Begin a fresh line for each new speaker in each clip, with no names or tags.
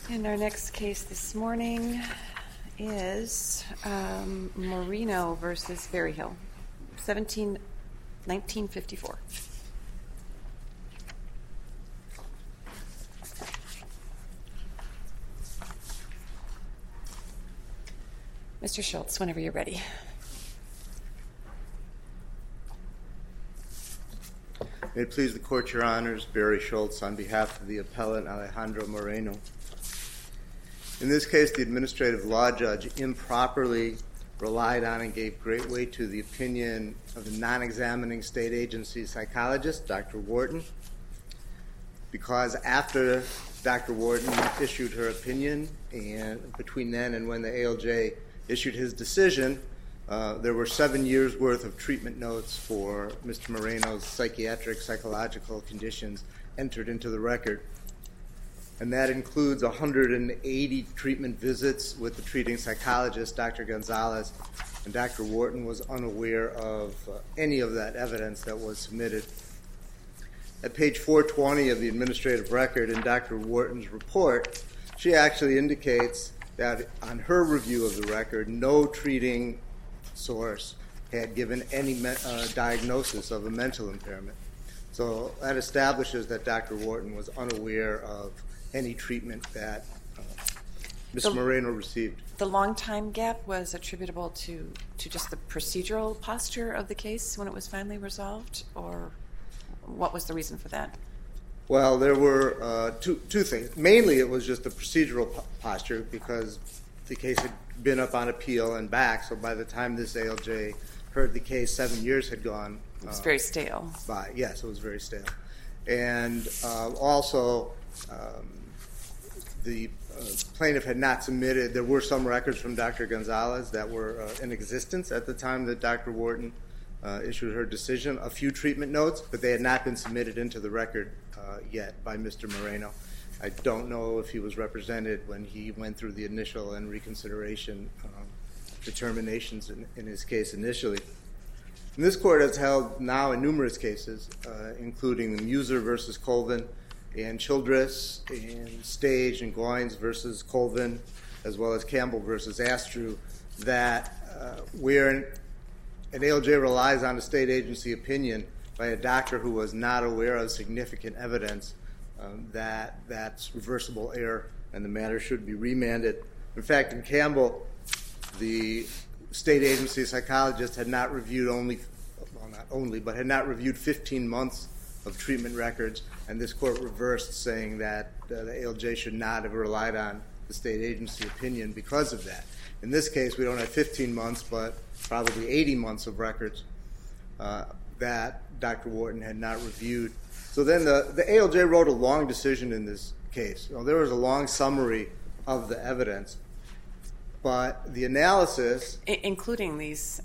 And our next case this morning is Moreno v. Berryhill, 1954. Mr. Schultz, whenever you're ready.
May it please the Court, Your Honors, Barry Schultz on behalf of the appellant Alejandro Moreno. In this case, the administrative law judge improperly relied on and gave great weight to the opinion of the non-examining state agency psychologist, Dr. Wharton, because after Dr. Wharton issued her opinion, and between then and when the ALJ issued his decision, there were 7 years' worth of treatment notes for Mr. Moreno's psychological conditions entered into the record. And that includes 180 treatment visits with the treating psychologist, Dr. Gonzalez, and Dr. Wharton was unaware of any of that evidence that was submitted. At page 420 of the administrative record in Dr. Wharton's report, she actually indicates that on her review of the record, no treating source had given any diagnosis of a mental impairment. So that establishes that Dr. Wharton was unaware of any treatment that Mr. Moreno received.
The long time gap was attributable to just the procedural posture of the case when it was finally resolved, or what was the reason for that?
Well, there were two things. Mainly it was just the procedural posture because the case had been up on appeal and back, so by the time this ALJ heard the case, 7 years had gone.
It was very stale.
Yes, it was very stale. And also, the plaintiff had not submitted, there were some records from Dr. Gonzalez that were in existence at the time that Dr. Wharton issued her decision, a few treatment notes, but they had not been submitted into the record yet by Mr. Moreno. I don't know if he was represented when he went through the initial and reconsideration determinations in his case initially. And this court has held now in numerous cases, including the Muser versus Colvin, and Childress, and Stage, and Goines versus Colvin, as well as Campbell versus Astrew, that where an ALJ relies on a state agency opinion by a doctor who was not aware of significant evidence, that's reversible error and the matter should be remanded. In fact, in Campbell, the state agency psychologist had not reviewed had not reviewed 15 months of treatment records, and this court reversed, saying that the ALJ should not have relied on the state agency opinion because of that. In this case, we don't have 15 months, but probably 80 months of records that Dr. Wharton had not reviewed. So then the ALJ wrote a long decision in this case. There was a long summary of the evidence, but the analysis... Including
these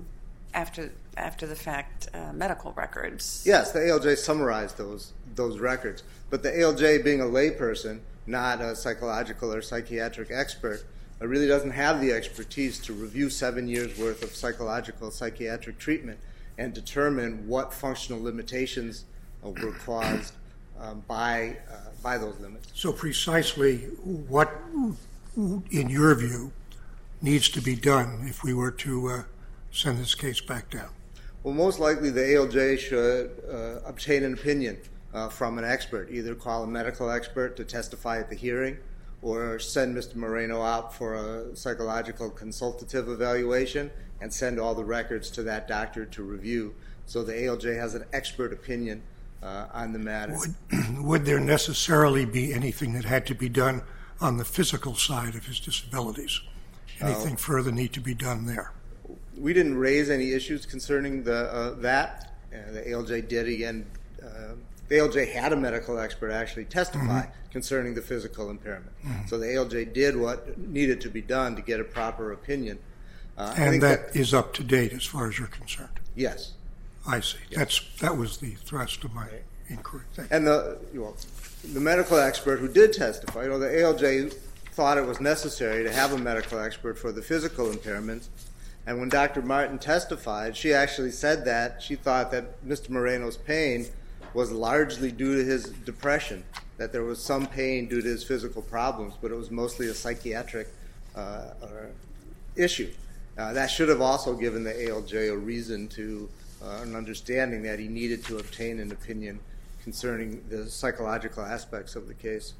after the fact medical records.
Yes, the ALJ summarized those records, but the ALJ, being a layperson, not a psychological or psychiatric expert, really doesn't have the expertise to review 7 years worth of psychiatric treatment and determine what functional limitations were caused by those limits.
So precisely what, in your view, needs to be done if we were to send this case back down?
Well, most likely the ALJ should obtain an opinion from an expert, either call a medical expert to testify at the hearing or send Mr. Moreno out for a psychological consultative evaluation and send all the records to that doctor to review, so the ALJ has an expert opinion on the matter.
Would there necessarily be anything that had to be done on the physical side of his disabilities? Anything further need to be done there?
We didn't raise any issues concerning that. The ALJ did again. The ALJ had a medical expert actually testify concerning the physical impairment. So the ALJ did what needed to be done to get a proper opinion.
And that is up to date as far as you're concerned?
Yes.
I see. Yes. That was the thrust of my inquiry.
And the medical expert who did testify, the ALJ thought it was necessary to have a medical expert for the physical impairments. And when Dr. Martin testified, she actually said that she thought that Mr. Moreno's pain was largely due to his depression that there was some pain due to his physical problems, but it was mostly a psychiatric issue. That should have also given the ALJ a reason to, an understanding that he needed to obtain an opinion concerning the psychological aspects of the case.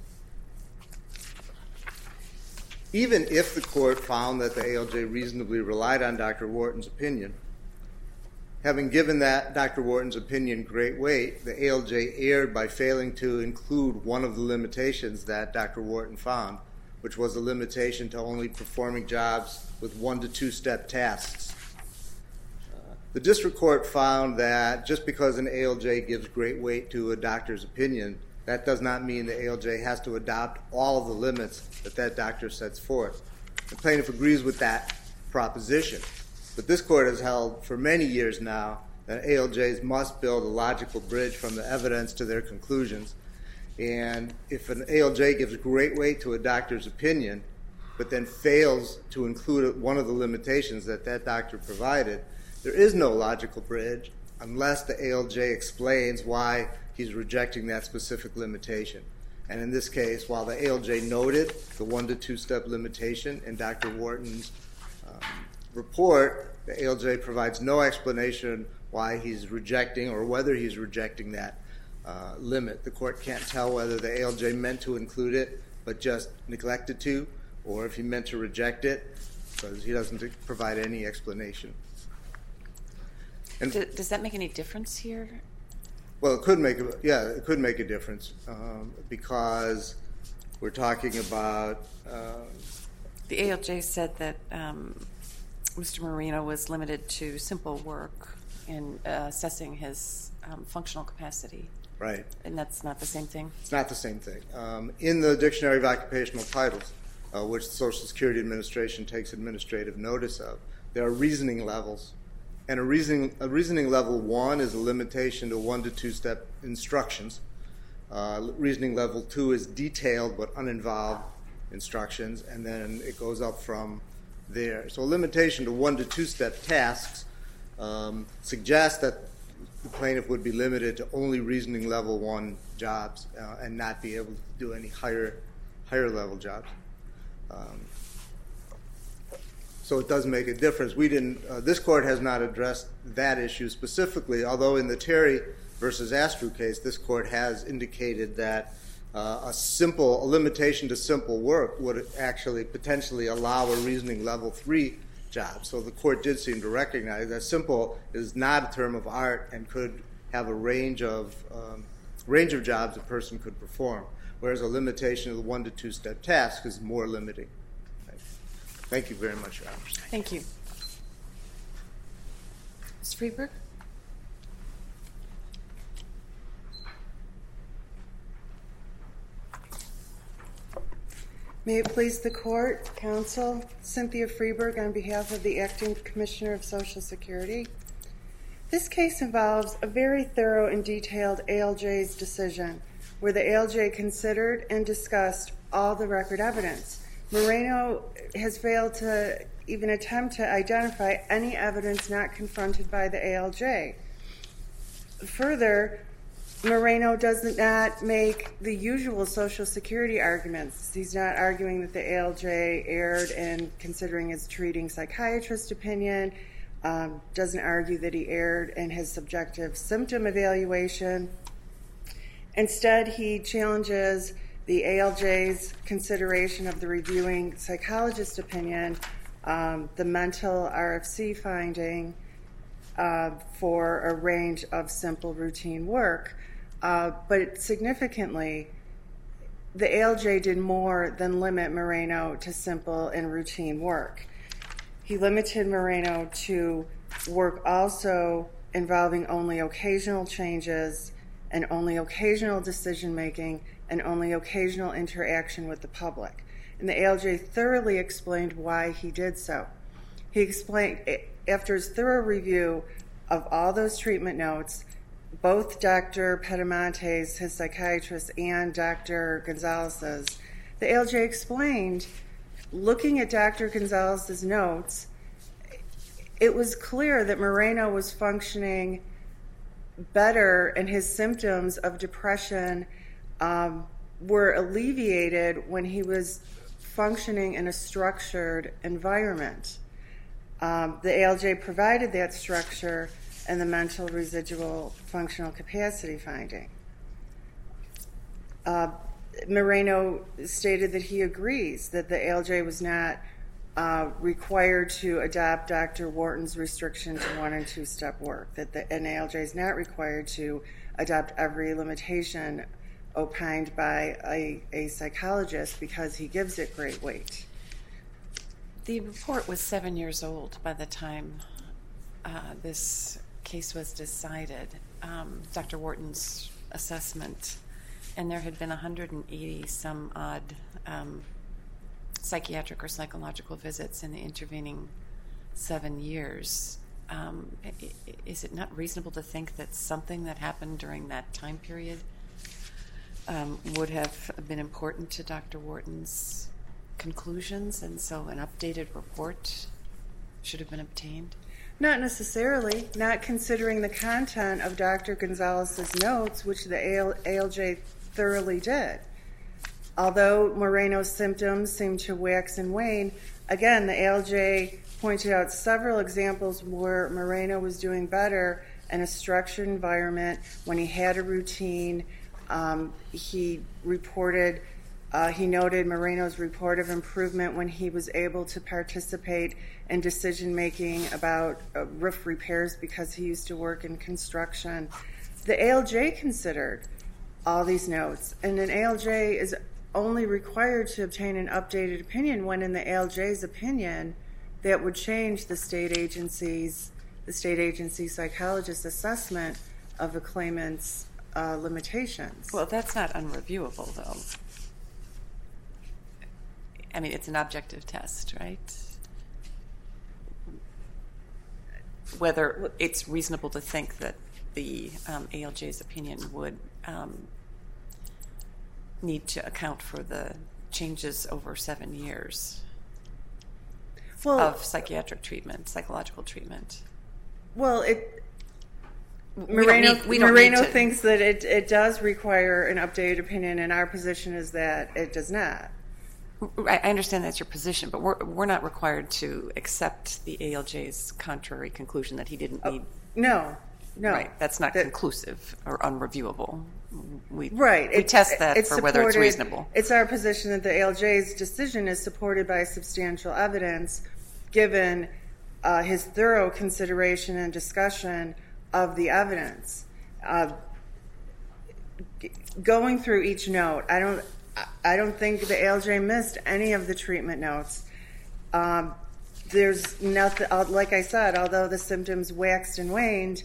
Even if the court found that the ALJ reasonably relied on Dr. Wharton's opinion, having given that Dr. Wharton's opinion great weight, the ALJ erred by failing to include one of the limitations that Dr. Wharton found, which was a limitation to only performing jobs with 1 to 2 step tasks. The district court found that just because an ALJ gives great weight to a doctor's opinion, that does not mean the ALJ has to adopt all of the limits that doctor sets forth. The plaintiff agrees with that proposition, but this court has held for many years now that ALJs must build a logical bridge from the evidence to their conclusions. And if an ALJ gives great weight to a doctor's opinion, but then fails to include one of the limitations that doctor provided, there is no logical bridge unless the ALJ explains why he's rejecting that specific limitation. And in this case, while the ALJ noted the 1 to 2 step limitation in Dr. Wharton's report, the ALJ provides no explanation why he's rejecting or whether he's rejecting that limit. The court can't tell whether the ALJ meant to include it but just neglected to, or if he meant to reject it, because he doesn't provide any explanation. And
does that make any difference here?
Well, it could make a difference because we're talking about.
The ALJ said that Mr. Marino was limited to simple work in assessing his functional capacity.
Right.
And that's not the same thing? It's
not the same thing. In the Dictionary of Occupational Titles, which the Social Security Administration takes administrative notice of, there are reasoning levels. And a reasoning level 1 is a limitation to 1 to 2 step instructions. Reasoning level 2 is detailed but uninvolved instructions, and then it goes up from there. So a limitation to 1 to 2 step tasks suggests that the plaintiff would be limited to only reasoning level 1 jobs and not be able to do any higher level jobs. So it does make a difference. This court has not addressed that issue specifically, although in the Terry versus Astru case, this court has indicated that a limitation to simple work would actually potentially allow a reasoning level 3 job. So the court did seem to recognize that simple is not a term of art and could have a range of jobs a person could perform, whereas a limitation of the 1 to 2 step task is more limiting. Thank you very much, Your Honors.
Thank you. Ms. Freeberg?
May it please the Court, Counsel, Cynthia Freeberg on behalf of the Acting Commissioner of Social Security. This case involves a very thorough and detailed ALJ's decision, where the ALJ considered and discussed all the record evidence. Moreno has failed to even attempt to identify any evidence not confronted by the ALJ. Further, Moreno does not make the usual Social Security arguments. He's not arguing that the ALJ erred in considering his treating psychiatrist opinion, doesn't argue that he erred in his subjective symptom evaluation. Instead, he challenges the ALJ's consideration of the reviewing psychologist opinion, the mental RFC finding for a range of simple routine work. But significantly, the ALJ did more than limit Moreno to simple and routine work. He limited Moreno to work also involving only occasional changes and only occasional decision-making and only occasional interaction with the public. And the ALJ thoroughly explained why he did so. He explained, after his thorough review of all those treatment notes, both Dr. Pedamonte's, his psychiatrist, and Dr. Gonzalez's, the ALJ explained, looking at Dr. Gonzalez's notes, it was clear that Moreno was functioning better and his symptoms of depression were alleviated when he was functioning in a structured environment. The ALJ provided that structure and the mental residual functional capacity finding. Moreno stated that he agrees that the ALJ was not required to adopt Dr. Wharton's restriction to 1- and 2-step work, that an ALJ is not required to adopt every limitation opined by a psychologist because he gives it great weight.
The report was 7 years old by the time this case was decided, Dr. Wharton's assessment, and there had been 180 some odd psychiatric or psychological visits in the intervening 7 years. Is it not reasonable to think that something that happened during that time period would have been important to Dr. Wharton's conclusions, and so an updated report should have been obtained?
Not necessarily, not considering the content of Dr. Gonzalez's notes, which the ALJ thoroughly did. Although Moreno's symptoms seemed to wax and wane, again, the ALJ pointed out several examples where Moreno was doing better in a structured environment when he had a routine. He noted Moreno's report of improvement when he was able to participate in decision-making about roof repairs because he used to work in construction. The ALJ considered all these notes, and an ALJ is only required to obtain an updated opinion when, in the ALJ's opinion, that would change the state agency psychologist's assessment of the claimant's limitations.
Well, that's not unreviewable, though. I mean, it's an objective test, right? Whether it's reasonable to think that the ALJ's opinion would need to account for the changes over 7 years of psychiatric treatment, psychological treatment.
Well, Moreno thinks that it does require an updated opinion, and our position is that it does not.
I understand that's your position, but we're not required to accept the ALJ's contrary conclusion that he didn't need.
No.
Right, that's not conclusive or unreviewable. We
Right.
test that for whether it's reasonable.
It's our position that the ALJ's decision is supported by substantial evidence, given his thorough consideration and discussion of the evidence. Going through each note, I don't think the ALJ missed any of the treatment notes. There's nothing, like I said, although the symptoms waxed and waned,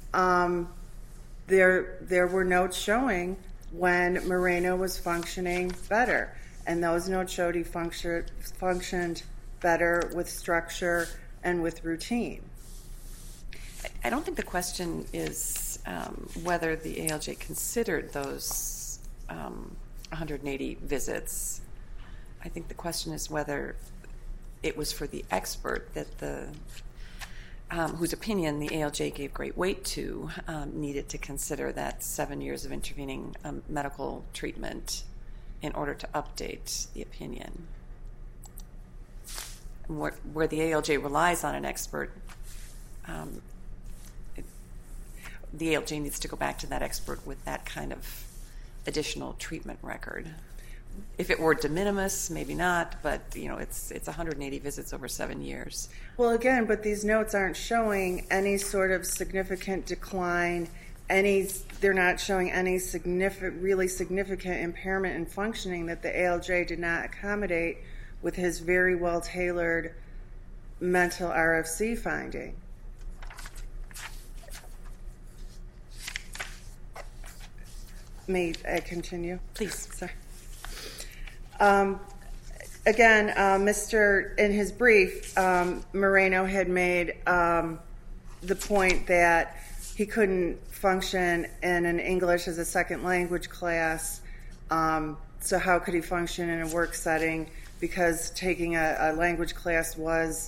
there were notes showing when Moreno was functioning better, and those notes showed he functioned better with structure and with routine.
I don't think the question is whether the ALJ considered those 180 visits. I think the question is whether it was for the expert that whose opinion the ALJ gave great weight to needed to consider that 7 years of intervening medical treatment in order to update the opinion. Where the ALJ relies on an expert, the ALJ needs to go back to that expert with that kind of additional treatment record. If it were de minimis, maybe not, but it's 180 visits over 7 years.
Well, again, but these notes aren't showing any sort of significant decline. They're not showing any really significant impairment in functioning that the ALJ did not accommodate with his very well-tailored mental RFC finding. May I continue?
Please.
Sorry. Again, in his brief, Moreno had made the point that he couldn't function in an English as a second language class, so how could he function in a work setting, because taking a language class was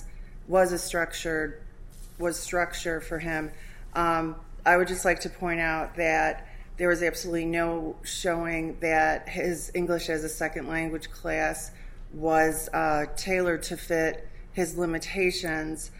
structure for him. I would just like to point out that There was absolutely no showing that his English as a second language class was tailored to fit his limitations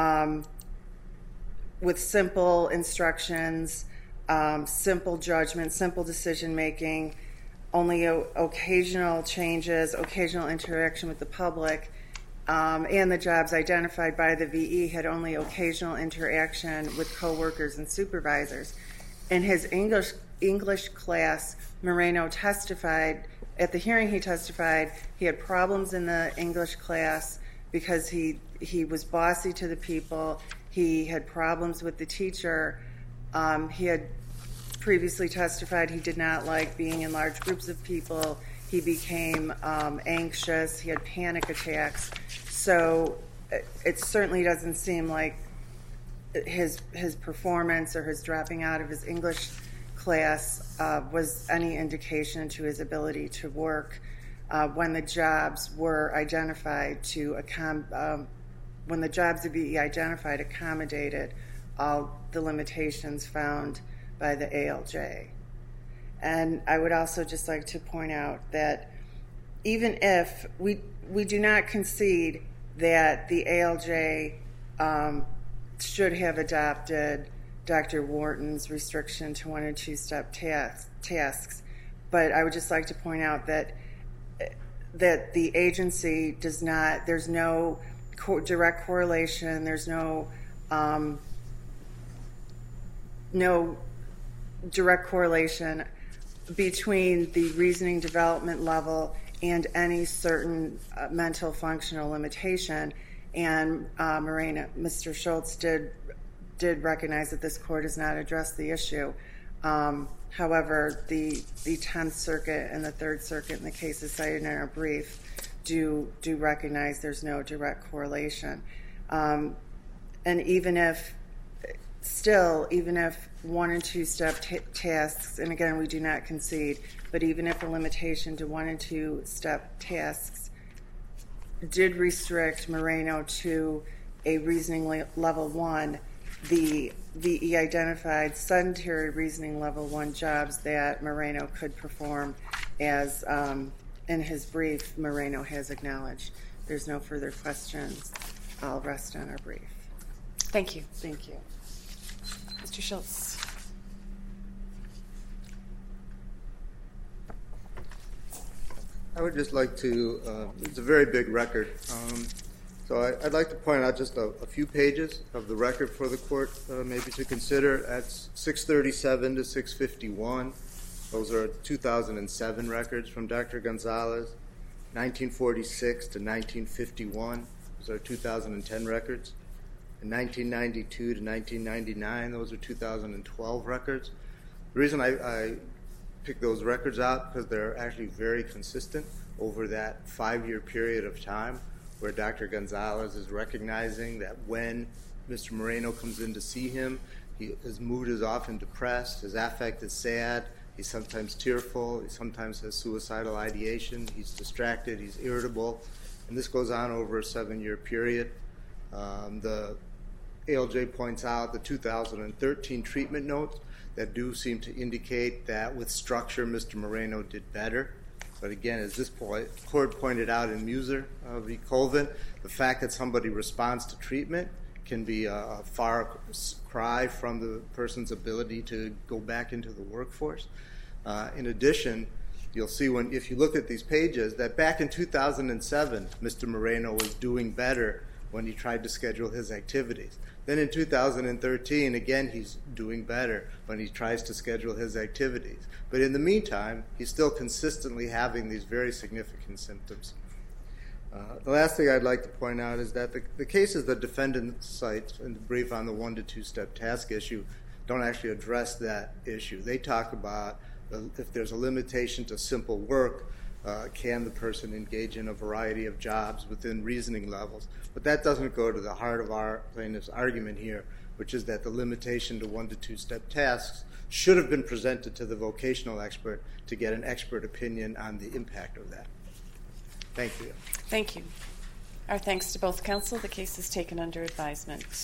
with simple instructions, simple judgment, simple decision making, only occasional changes, occasional interaction with the public, and the jobs identified by the VE had only occasional interaction with coworkers and supervisors. In his English class, Moreno testified, at the hearing he testified, he had problems in the English class because he was bossy to the people, he had problems with the teacher, he had previously testified he did not like being in large groups of people, he became anxious, he had panic attacks, so it certainly doesn't seem like his performance or his dropping out of his English class was any indication to his ability to work when the jobs were identified when the jobs the VE identified accommodated all the limitations found by the ALJ. And I would also just like to point out that even if we do not concede that the ALJ should have adopted Dr. Wharton's restriction to 1 and 2 step tasks, but I would just like to point out that the agency does not, there's no direct correlation, there's no direct correlation between the reasoning development level and any certain mental functional limitation. And Mr. Schultz did recognize that this court has not addressed the issue. However, the 10th Circuit and the 3rd Circuit in the cases cited in our brief do recognize there's no direct correlation. And even if 1 and 2 step tasks, and again we do not concede, but even if a limitation to 1 and 2 step tasks did restrict Moreno to a reasoning level 1, the VE identified sedentary reasoning level 1 jobs that Moreno could perform, as in his brief Moreno has acknowledged. There's no further questions. I'll rest on our brief.
Thank you.
Thank you.
Mr. Schultz.
I would just like to, it's a very big record, so I'd like to point out just a few pages of the record for the court maybe to consider. At 637 to 651, those are 2007 records from Dr. Gonzalez. 1946 to 1951, those are 2010 records. In 1992 to 1999, those are 2012 records. The reason I pick those records out because they're actually very consistent over that 5-year period of time where Dr. Gonzalez is recognizing that when Mr. Moreno comes in to see him, his mood is often depressed, his affect is sad, he's sometimes tearful, he sometimes has suicidal ideation, he's distracted, he's irritable, and this goes on over a 7-year period. The ALJ points out the 2013 treatment notes that do seem to indicate that with structure Mr. Moreno did better. But again, as this court pointed out in Muser v. Colvin, the fact that somebody responds to treatment can be a far cry from the person's ability to go back into the workforce. In addition, you'll see if you look at these pages that back in 2007, Mr. Moreno was doing better when he tried to schedule his activities. Then in 2013, again, he's doing better when he tries to schedule his activities. But in the meantime, he's still consistently having these very significant symptoms. The last thing I'd like to point out is that the cases the defendant cites in the brief on the 1 to 2 step task issue don't actually address that issue. They talk about if there's a limitation to simple work, can the person engage in a variety of jobs within reasoning levels? But that doesn't go to the heart of our plaintiff's argument here, which is that the limitation to 1 to 2 step tasks should have been presented to the vocational expert to get an expert opinion on the impact of that. Thank you.
Thank you. Our thanks to both counsel. The case is taken under advisement.